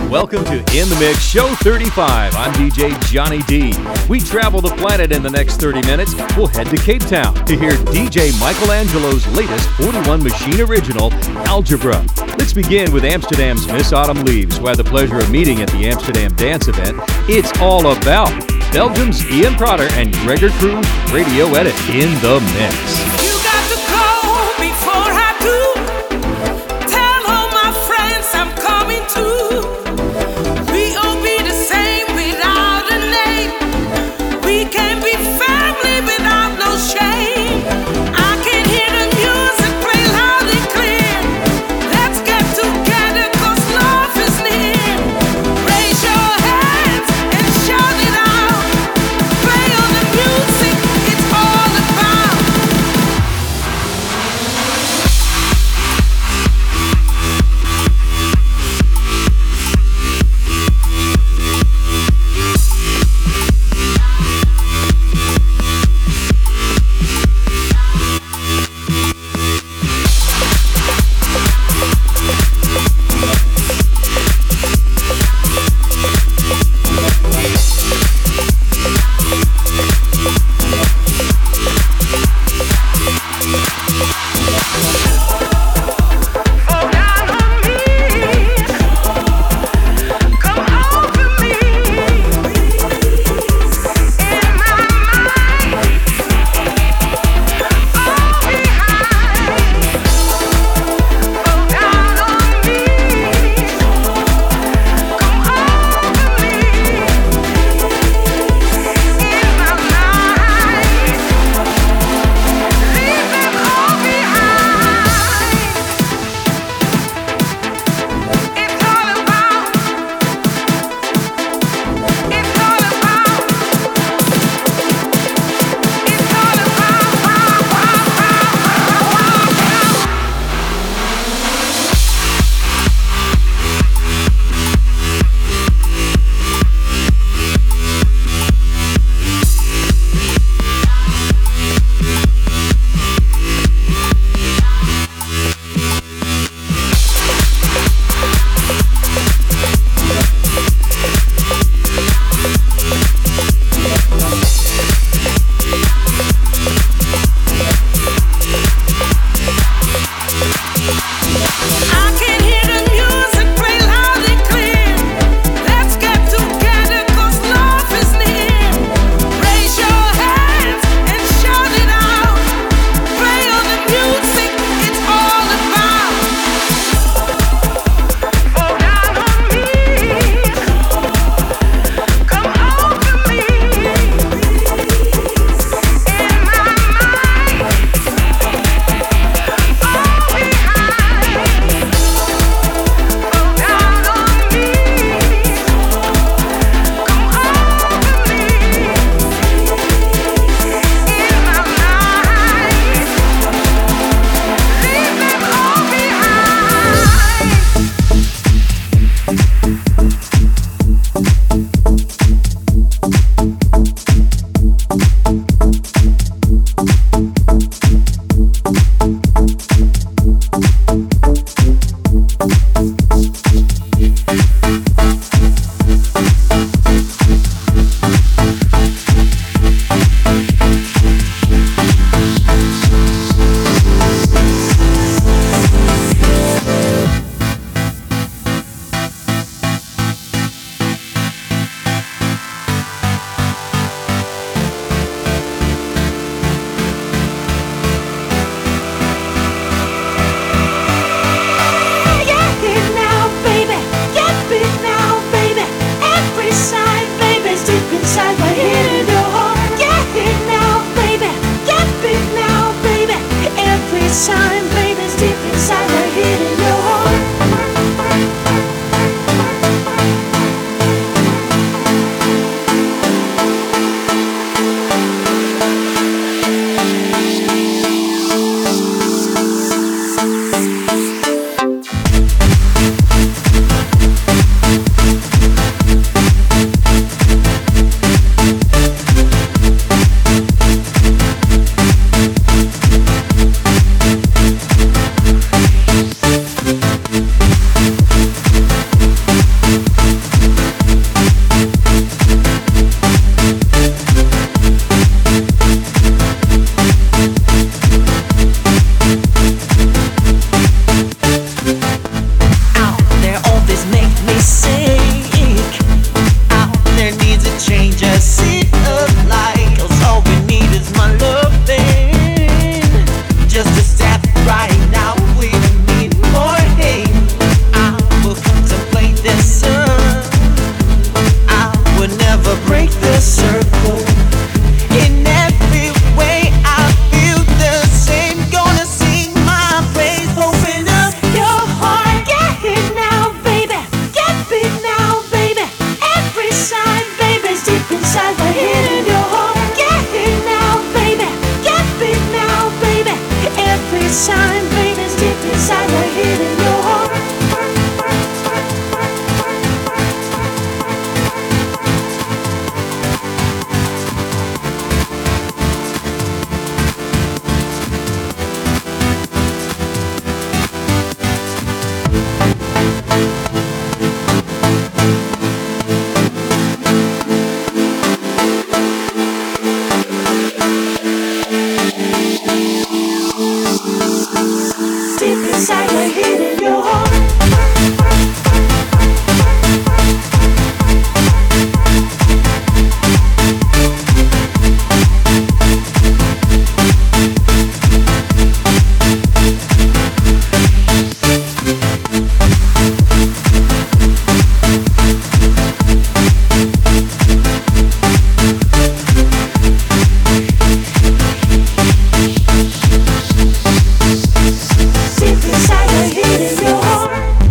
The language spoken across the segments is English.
Welcome to In the Mix, Show 35. I'm DJ Johnny D. We travel the planet in the next 30 minutes. We'll head to Cape Town to hear DJ Michelangelo's latest 41 Machine original, Algebra. Let's begin with Amsterdam's Miss Autumn Leaves, who had the pleasure of meeting at the Amsterdam dance event. It's all about Belgium's Ian Protter and Gregor Cruz radio edit In the Mix. me sick. Out there needs a change, a seed of light. 'Cause all we need is my loving. Just a step right now, we don't need more hate. I will contemplate the sun. I will never break the circle. In every way I feel the same. Gonna sing my praise. Open up your heart. Get it now, baby. Get it now, baby. Every sign, baby's deep inside, but hidden in your heart. Get it now, baby. Get it now, baby. Every sign, baby's deep inside, but hidden in your heart. Deep inside, but hidden in your heart. Deep inside, but hidden in your heart.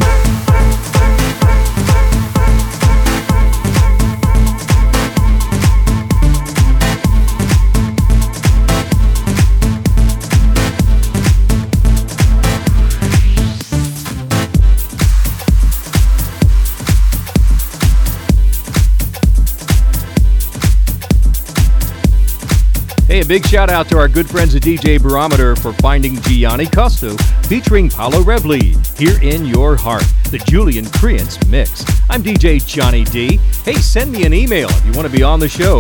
Hey, a big shout out to our good friends at DJ Barometer for finding Gianni Costo featuring Paolo Revli, Here in Your Heart, the Julian Creance mix. I'm DJ Johnny D. Hey, send me an email if you want to be on the show,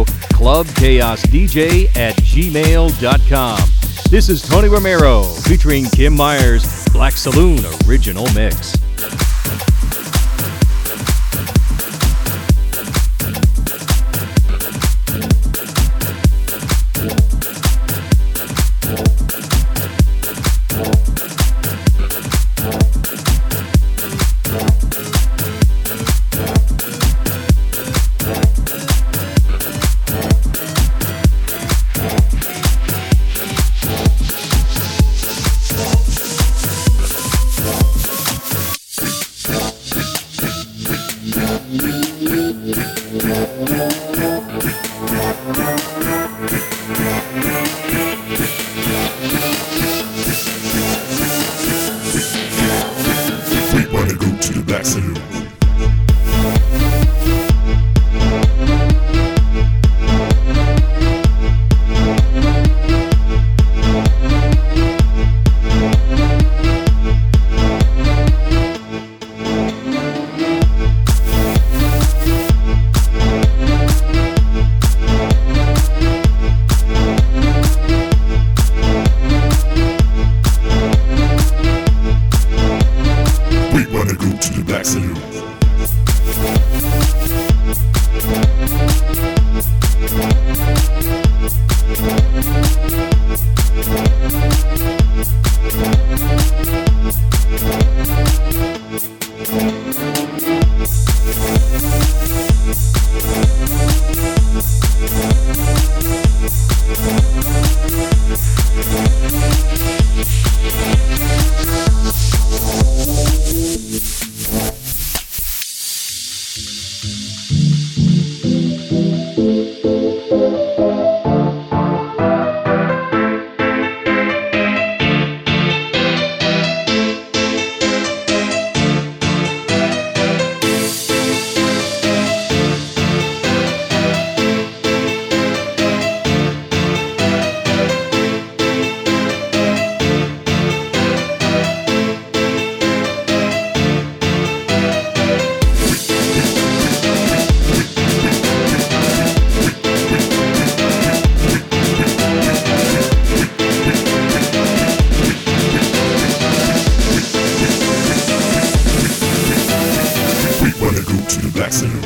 clubchaosdj@gmail.com. This is Tony Romero featuring Kim Myers, Black Saloon original mix. We wanna go to the Black Saloon. We wanna go to the Black Saloon. wanna go to the Black Saloon.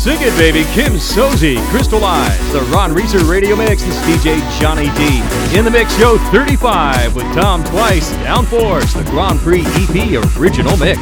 Sing it, baby. Kim Sozy, Crystallize, the Ron Reeser Radio Mix. This is DJ Johnny D. In the Mix Show 35 with Tom Twice, Downforce, the Grand Prix EP Original Mix.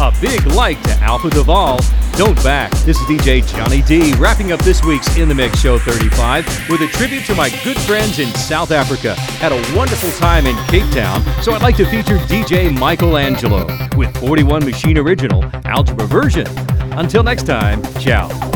A big like to Alpha Duval. Don't back. This is DJ Johnny D wrapping up this week's In the Mix Show 35 with a tribute to my good friends in South Africa. Had a wonderful time in Cape Town, so I'd like to feature DJ Michelangelo with 41 Machine Original Algebra version. Until next time, ciao.